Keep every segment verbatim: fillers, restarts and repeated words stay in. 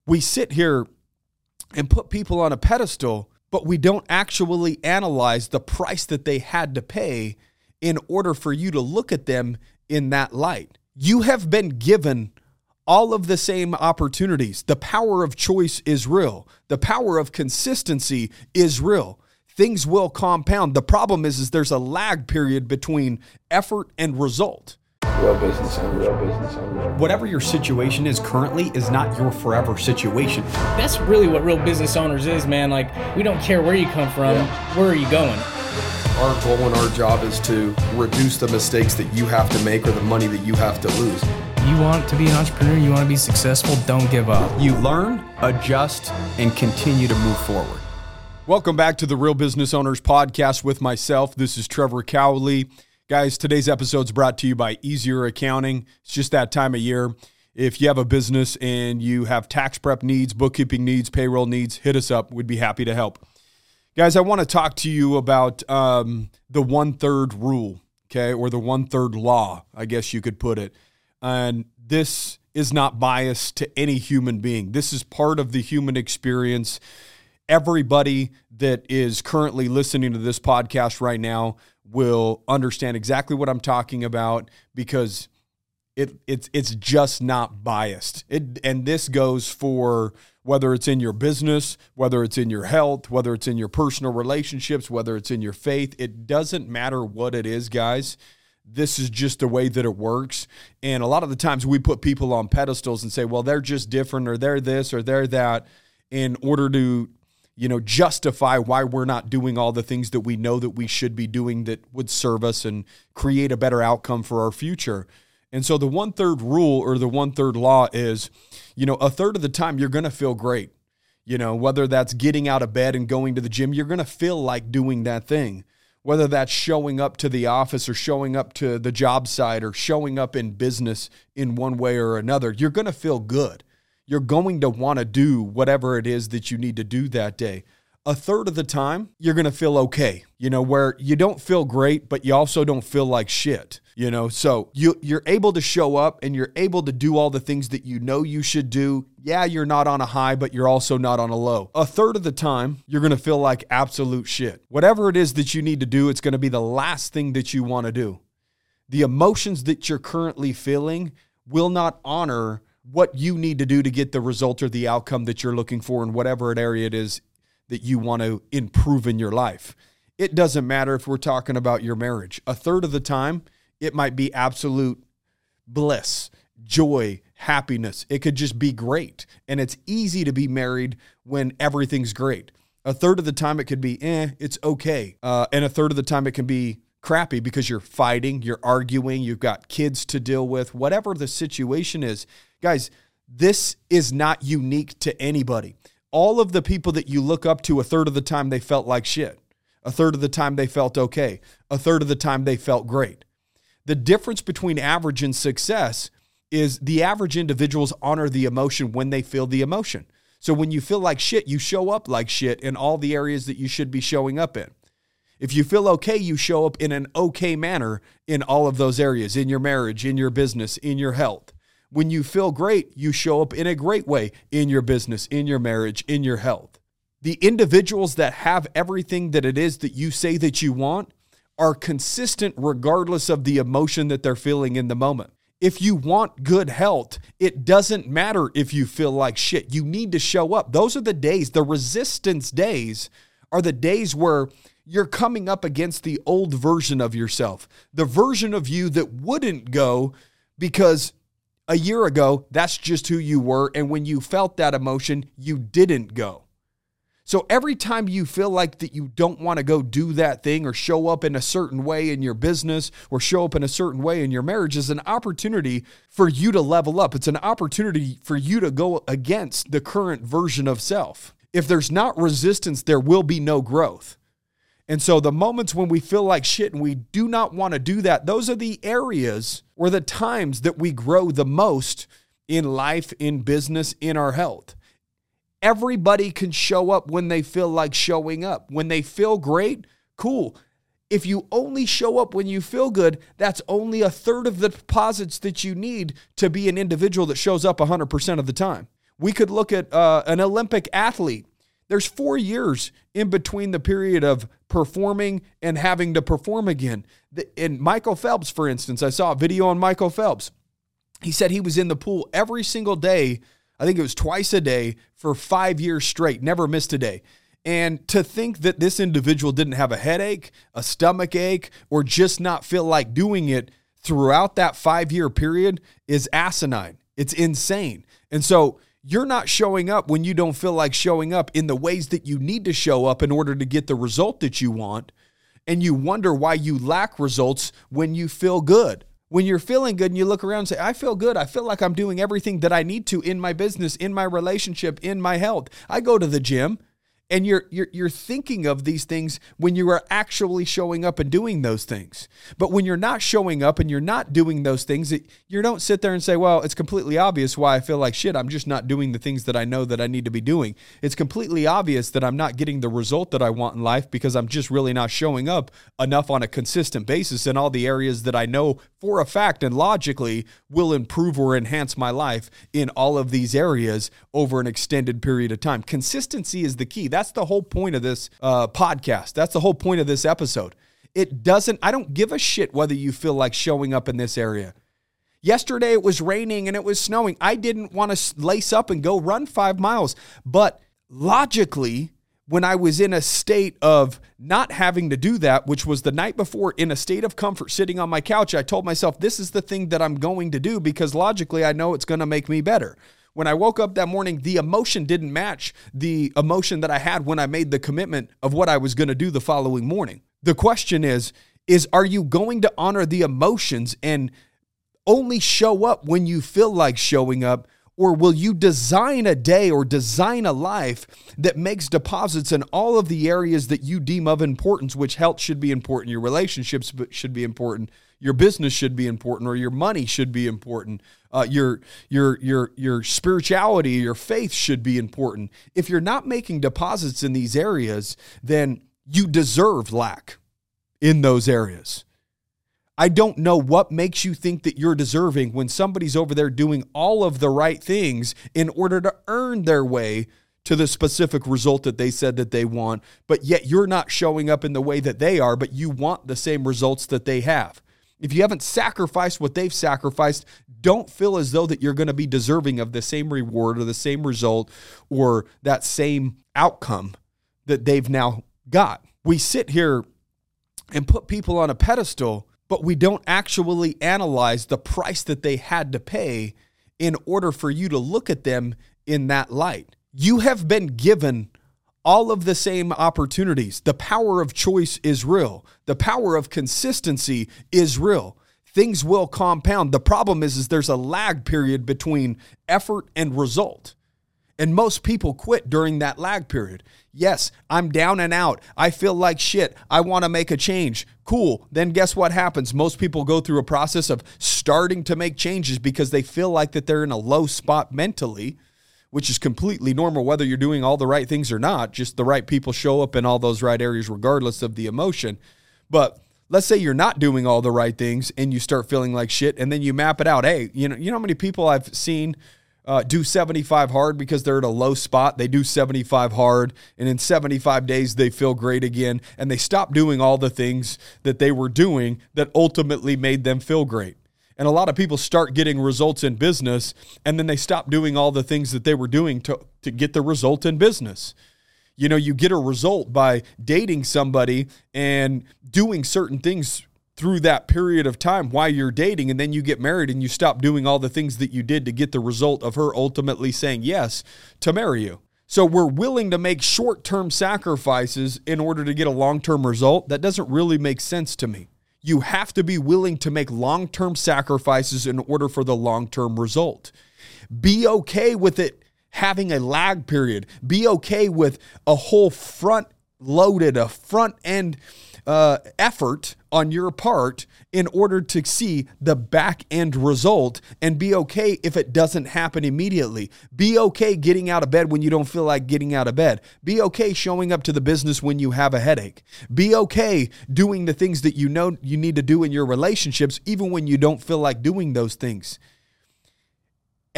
We sit here and put people on a pedestal, but we don't actually analyze the price that they had to pay in order for you to look at them in that light. You have been given all of the same opportunities. The power of choice is real. The power of consistency is real. Things will compound. The problem is, is there's a lag period between effort and result. Real business owner, real business owner. Whatever your situation is currently is not your forever situation. That's really what real business owners is, man. Like, we don't care where you come from, Yeah. where are you going? Our goal and our job is to reduce the mistakes that you have to make or the money that you have to lose. You want to be an entrepreneur, you want to be successful, don't give up. You learn, adjust, and continue to move forward. Welcome back to the Real Business Owners Podcast with myself. This is Trevor Cowley. Guys, today's episode is brought to you by Easier Accounting. It's just that time of year. If you have a business and you have tax prep needs, bookkeeping needs, payroll needs, hit us up. We'd be happy to help. Guys, I want to talk to you about um, the one-third rule, okay, or the one-third law, I guess you could put it. And this is not biased to any human being. This is part of the human experience. Everybody that is currently listening to this podcast right now will understand exactly what I'm talking about because it it's it's just not biased. It and this goes for whether it's in your business, whether it's in your health, whether it's in your personal relationships, whether it's in your faith. It doesn't matter what it is, guys. This is just the way that it works. And a lot of the times we put people on pedestals and say, well, they're just different or they're this or they're that in order to, you know, justify why we're not doing all the things that we know that we should be doing that would serve us and create a better outcome for our future. And so the one-third rule or the one-third law is, you know, a third of the time you're going to feel great. You know, whether that's getting out of bed and going to the gym, you're going to feel like doing that thing. Whether that's showing up to the office or showing up to the job site or showing up in business in one way or another, you're going to feel good. You're going to want to do whatever it is that you need to do that day. A third of the time, you're going to feel okay, you know, where you don't feel great, but you also don't feel like shit, you know, so you, you're able to show up and you're able to do all the things that you know you should do. Yeah, you're not on a high, but you're also not on a low. A third of the time, you're going to feel like absolute shit. Whatever it is that you need to do, it's going to be the last thing that you want to do. The emotions that you're currently feeling will not honor what you need to do to get the result or the outcome that you're looking for in whatever area it is that you want to improve in your life. It doesn't matter if we're talking about your marriage. A third of the time, it might be absolute bliss, joy, happiness. It could just be great. And it's easy to be married when everything's great. A third of the time, it could be, eh, it's okay. Uh, and a third of the time, it can be crappy because you're fighting, you're arguing, you've got kids to deal with, whatever the situation is. Guys, this is not unique to anybody. All of the people that you look up to, a third of the time they felt like shit. A third of the time they felt okay. A third of the time they felt great. The difference between average and success is the average individuals honor the emotion when they feel the emotion. So when you feel like shit, you show up like shit in all the areas that you should be showing up in. If you feel okay, you show up in an okay manner in all of those areas, in your marriage, in your business, in your health. When you feel great, you show up in a great way in your business, in your marriage, in your health. The individuals that have everything that it is that you say that you want are consistent regardless of the emotion that they're feeling in the moment. If you want good health, it doesn't matter if you feel like shit. You need to show up. Those are the days, the resistance days are the days where you're coming up against the old version of yourself, the version of you that wouldn't go because a year ago, that's just who you were. And when you felt that emotion, you didn't go. So every time you feel like that you don't want to go do that thing or show up in a certain way in your business or show up in a certain way in your marriage is an opportunity for you to level up. It's an opportunity for you to go against the current version of self. If there's not resistance, there will be no growth. And so the moments when we feel like shit and we do not want to do that, those are the areas or the times that we grow the most in life, in business, in our health. Everybody can show up when they feel like showing up. When they feel great, cool. If you only show up when you feel good, that's only a third of the deposits that you need to be an individual that shows up one hundred percent of the time. We could look at uh, an Olympic athlete. There's four years in between the period of performing and having to perform again. In Michael Phelps, for instance, I saw a video on Michael Phelps. He said he was in the pool every single day. I think it was twice a day for five years straight, never missed a day. And to think that this individual didn't have a headache, a stomach ache, or just not feel like doing it throughout that five-year period is asinine. It's insane. And so you're not showing up when you don't feel like showing up in the ways that you need to show up in order to get the result that you want. And you wonder why you lack results when you feel good. When you're feeling good and you look around and say, I feel good. I feel like I'm doing everything that I need to in my business, in my relationship, in my health. I go to the gym. And you're, you're you're thinking of these things when you are actually showing up and doing those things. But when you're not showing up and you're not doing those things, it, you don't sit there and say, well, it's completely obvious why I feel like shit. I'm just not doing the things that I know that I need to be doing. It's completely obvious that I'm not getting the result that I want in life because I'm just really not showing up enough on a consistent basis in all the areas that I know for a fact and logically will improve or enhance my life in all of these areas over an extended period of time. Consistency is the key. That's the whole point of this uh, podcast. That's the whole point of this episode. It doesn't, I don't give a shit whether you feel like showing up in this area. Yesterday it was raining and it was snowing. I didn't want to lace up and go run five miles. But logically, when I was in a state of not having to do that, which was the night before, in a state of comfort, sitting on my couch, I told myself, this is the thing that I'm going to do because logically I know it's going to make me better. When I woke up that morning, the emotion didn't match the emotion that I had when I made the commitment of what I was going to do the following morning. The question is, is are you going to honor the emotions and only show up when you feel like showing up? Or will you design a day or design a life that makes deposits in all of the areas that you deem of importance, which health should be important, your relationships should be important, your business should be important, or your money should be important, uh, your your your your spirituality, your faith should be important. If you're not making deposits in these areas, then you deserve lack in those areas. I don't know what makes you think that you're deserving when somebody's over there doing all of the right things in order to earn their way to the specific result that they said that they want, but yet you're not showing up in the way that they are, but you want the same results that they have. If you haven't sacrificed what they've sacrificed, don't feel as though that you're going to be deserving of the same reward or the same result or that same outcome that they've now got. We sit here and put people on a pedestal, but we don't actually analyze the price that they had to pay in order for you to look at them in that light. You have been given all of the same opportunities. The power of choice is real. The power of consistency is real. Things will compound. The problem is, is there's a lag period between effort and result. And most people quit during that lag period. Yes, I'm down and out. I feel like shit. I want to make a change. Cool. Then guess what happens? Most people go through a process of starting to make changes because they feel like that they're in a low spot mentally, which is completely normal, whether you're doing all the right things or not. Just the right people show up in all those right areas regardless of the emotion. But let's say you're not doing all the right things and you start feeling like shit, and then you map it out. Hey, you know, you know how many people I've seen Uh, do seventy-five hard because they're at a low spot. They do seventy-five hard, and in seventy-five days, they feel great again, and they stop doing all the things that they were doing that ultimately made them feel great. And a lot of people start getting results in business, and then they stop doing all the things that they were doing to, to get the result in business. You know, you get a result by dating somebody and doing certain things through that period of time while you're dating, and then you get married and you stop doing all the things that you did to get the result of her ultimately saying yes to marry you. So we're willing to make short-term sacrifices in order to get a long-term result. That doesn't really make sense to me. You have to be willing to make long-term sacrifices in order for the long-term result. Be okay with it having a lag period. Be okay with a whole front-loaded, a front-end Uh, effort on your part in order to see the back end result, and be okay if it doesn't happen immediately. Be okay getting out of bed when you don't feel like getting out of bed. Be okay showing up to the business when you have a headache. Be okay doing the things that you know you need to do in your relationships even when you don't feel like doing those things.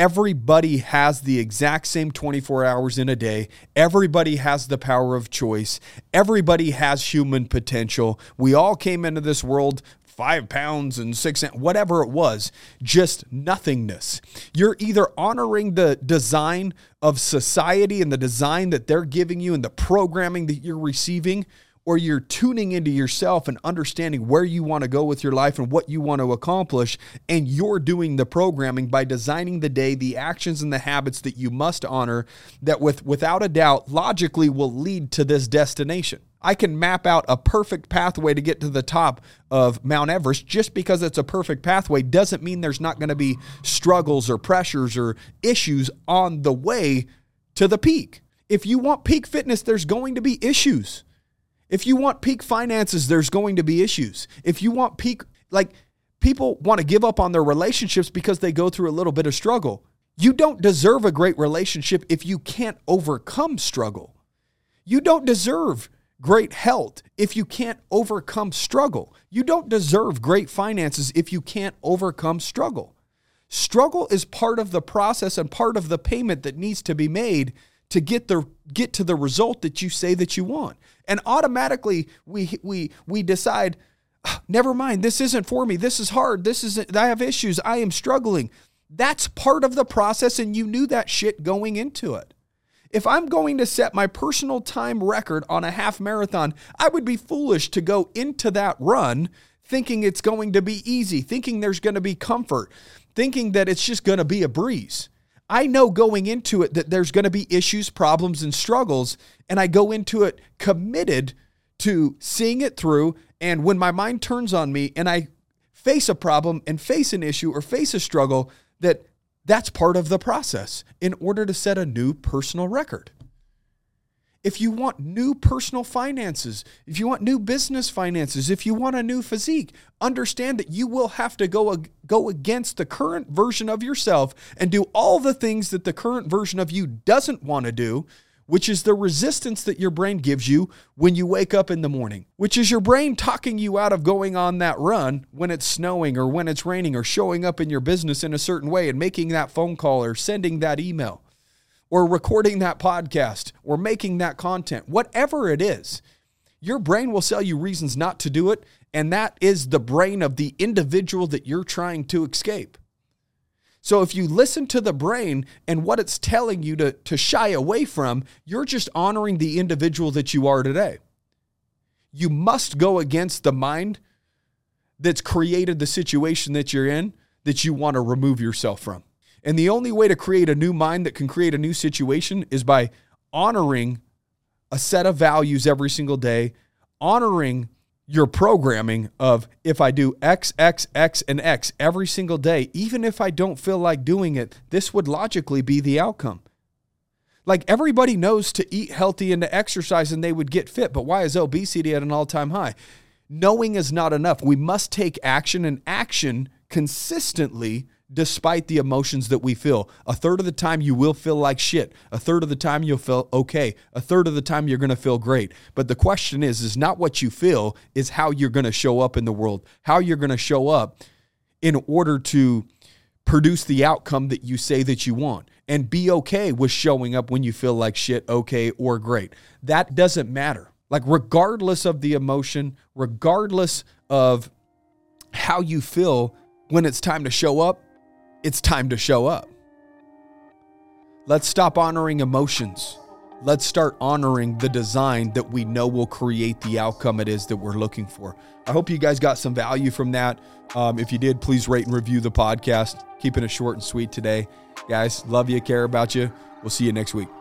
Everybody has the exact same twenty-four hours in a day. Everybody has the power of choice. Everybody has human potential. We all came into this world five pounds and six, whatever it was, just nothingness. You're either honoring the design of society and the design that they're giving you and the programming that you're receiving, or you're tuning into yourself and understanding where you want to go with your life and what you want to accomplish, and you're doing the programming by designing the day, the actions and the habits that you must honor that with without a doubt logically will lead to this destination. I can map out a perfect pathway to get to the top of Mount Everest. Just because it's a perfect pathway doesn't mean there's not going to be struggles or pressures or issues on the way to the peak. If you want peak fitness, there's going to be issues. If you want peak finances, there's going to be issues. If you want peak, like people want to give up on their relationships because they go through a little bit of struggle. You don't deserve a great relationship if you can't overcome struggle. You don't deserve great health if you can't overcome struggle. You don't deserve great finances if you can't overcome struggle. Struggle is part of the process and part of the payment that needs to be made to get the get to the result that you say that you want. And automatically we we we decide, never mind, this isn't for me. This is hard. This isn't, I have issues. I am struggling. That's part of the process, and you knew that shit going into it. If I'm going to set my personal time record on a half marathon, I would be foolish to go into that run thinking it's going to be easy, thinking there's going to be comfort, thinking that it's just going to be a breeze. I know going into it that there's going to be issues, problems, and struggles, and I go into it committed to seeing it through. And when my mind turns on me and I face a problem and face an issue or face a struggle, that that's part of the process in order to set a new personal record. If you want new personal finances, if you want new business finances, if you want a new physique, understand that you will have to go, go against the current version of yourself and do all the things that the current version of you doesn't want to do, which is the resistance that your brain gives you when you wake up in the morning, which is your brain talking you out of going on that run when it's snowing or when it's raining or showing up in your business in a certain way and making that phone call or sending that email or recording that podcast or making that content. Whatever it is, your brain will sell you reasons not to do it, and that is the brain of the individual that you're trying to escape. So if you listen to the brain and what it's telling you to, to shy away from, you're just honoring the individual that you are today. You must go against the mind that's created the situation that you're in that you want to remove yourself from. And the only way to create a new mind that can create a new situation is by honoring a set of values every single day, honoring your programming of if I do X, X, X, and X every single day, even if I don't feel like doing it, this would logically be the outcome. Like everybody knows to eat healthy and to exercise and they would get fit, but why is obesity at an all-time high? Knowing is not enough. We must take action and action consistently despite the emotions that we feel. A third of the time you will feel like shit. A third of the time you'll feel okay. A third of the time you're going to feel great. But the question is, is not what you feel, is how you're going to show up in the world, how you're going to show up in order to produce the outcome that you say that you want. And be okay with showing up when you feel like shit, okay, or great. That doesn't matter. Like regardless of the emotion, regardless of how you feel when it's time to show up, it's time to show up. Let's stop honoring emotions. Let's start honoring the design that we know will create the outcome it is that we're looking for. I hope you guys got some value from that. Um, if you did, please rate and review the podcast. Keeping it short and sweet today. Guys, love you, care about you. We'll see you next week.